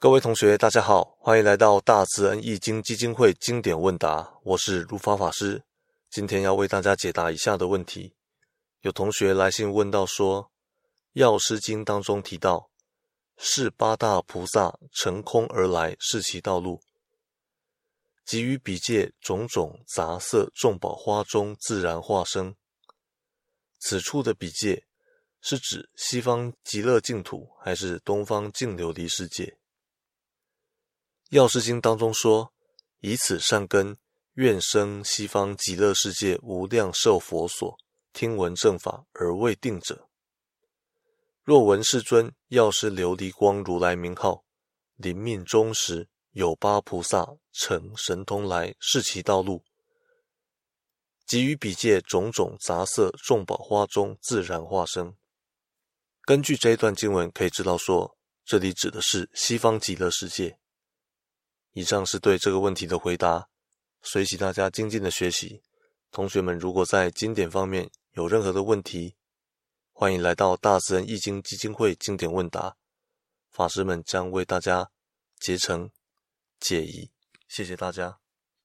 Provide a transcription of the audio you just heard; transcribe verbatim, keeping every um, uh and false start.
各位同学大家好，欢迎来到大慈恩易经基金会经典问答，我是如法法师。今天要为大家解答以下的问题。有同学来信问到说，药师经当中提到是八大菩萨乘空而来，是其道路，给予比界种种杂色众宝花中自然化生。此处的比界是指西方极乐净土还是东方净琉璃世界？药师经当中说，以此善根，愿生西方极乐世界无量寿佛所，听闻正法而未定者。若闻世尊药师琉璃光如来名号，临命终时，有八菩萨乘神通来，是其道路，给予比界种种杂色众宝花中自然化生。根据这一段经文可以知道说，这里指的是西方极乐世界。以上是对这个问题的回答，随喜大家精进的学习。同学们如果在经典方面有任何的问题，欢迎来到大慈恩易经基金会经典问答，法师们将为大家竭诚解疑。谢谢大家。